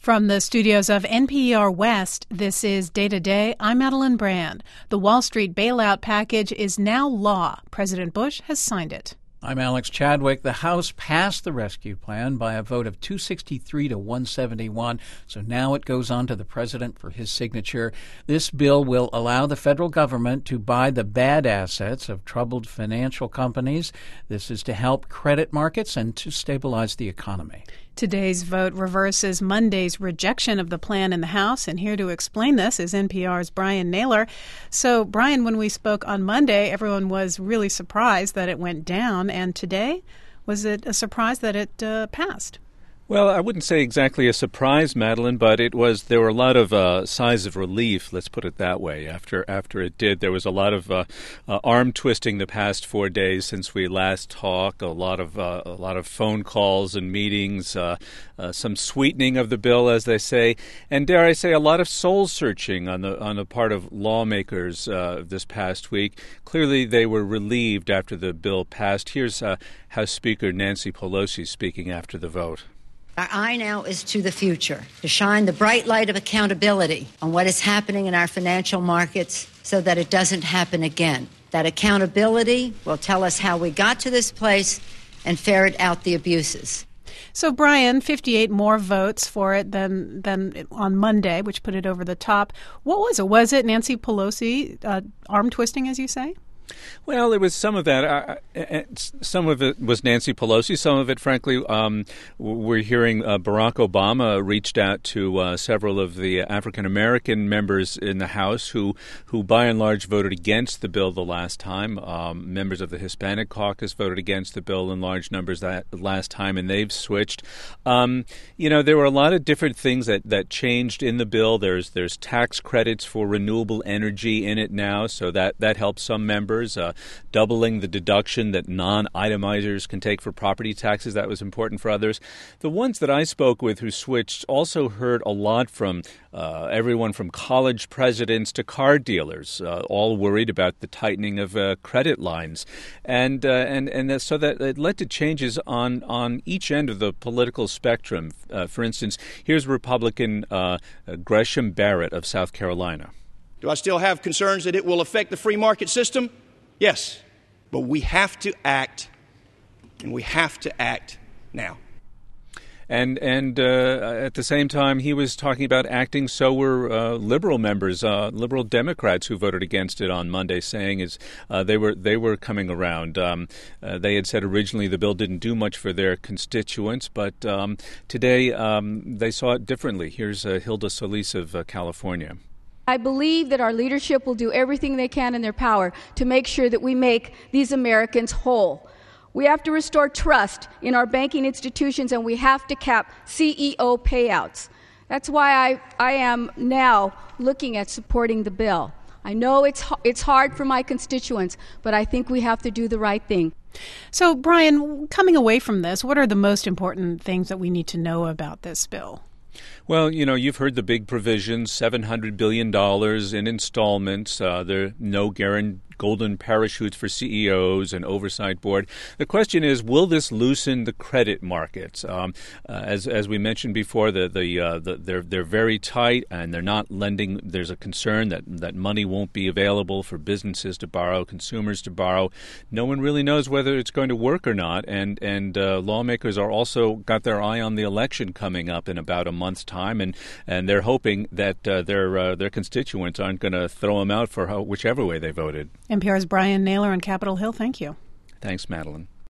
From the studios of NPR West, this is Day to Day. I'm Madeline Brand. The Wall Street bailout package is now law. President Bush has signed it. I'm Alex Chadwick. The House passed the rescue plan by a vote of 263 to 171, so now it goes on to the president for his signature. This bill will allow the federal government to buy the bad assets of troubled financial companies. This is to help credit markets and to stabilize the economy. Today's vote reverses Monday's rejection of the plan in the House, and here to explain this is NPR's Brian Naylor. So, Brian, when we spoke on Monday, everyone was really surprised that it went down, and today, was it a surprise that it passed? Well, I wouldn't say exactly a surprise, Madeline, but there were a lot of sighs of relief, let's put it that way. After it did, there was a lot of arm twisting the past 4 days since we last talked. A lot of phone calls and meetings, some sweetening of the bill, as they say, and dare I say, a lot of soul searching on the part of lawmakers this past week. Clearly, they were relieved after the bill passed. Here's House Speaker Nancy Pelosi speaking after the vote. Our eye now is to the future, to shine the bright light of accountability on what is happening in our financial markets so that it doesn't happen again. That accountability will tell us how we got to this place and ferret out the abuses. So, Brian, 58 more votes for it than on Monday, which put it over the top. What was it? Was it Nancy Pelosi arm twisting, as you say? Well, it was some of that. Some of it was Nancy Pelosi. Some of it, frankly, we're hearing Barack Obama reached out to several of the African-American members in the House who by and large voted against the bill the last time. Members of the Hispanic caucus voted against the bill in large numbers that last time, and they've switched. There were a lot of different things that changed in the bill. There's tax credits for renewable energy in it now, so that helps some members. Doubling the deduction that non-itemizers can take for property taxes. That was important for others. The ones that I spoke with who switched also heard a lot from everyone from college presidents to car dealers, all worried about the tightening of credit lines. And so that it led to changes on each end of the political spectrum. For instance, here's Republican Gresham Barrett of South Carolina. Do I still have concerns that it will affect the free market system? Yes, but we have to act, and we have to act now. And at the same time, he was talking about acting. So were liberal members, liberal Democrats who voted against it on Monday, saying they were coming around. They had said originally the bill didn't do much for their constituents, but today they saw it differently. Here's Hilda Solis of California. I believe that our leadership will do everything they can in their power to make sure that we make these Americans whole. We have to restore trust in our banking institutions, and we have to cap CEO payouts. That's why I am now looking at supporting the bill. I know it's hard for my constituents, but I think we have to do the right thing. So, Brian, coming away from this, what are the most important things that we need to know about this bill? Well, you've heard the big provisions, $700 billion in installments. There are no golden parachutes for CEOs and oversight board. The question is, will this loosen the credit markets? As we mentioned before, they're very tight and they're not lending. There's a concern that money won't be available for businesses to borrow, consumers to borrow. No one really knows whether it's going to work or not. And lawmakers are also got their eye on the election coming up in about a month's time, and they're hoping that their constituents aren't going to throw them out for whichever way they voted. NPR's Brian Naylor on Capitol Hill. Thank you. Thanks, Madeline.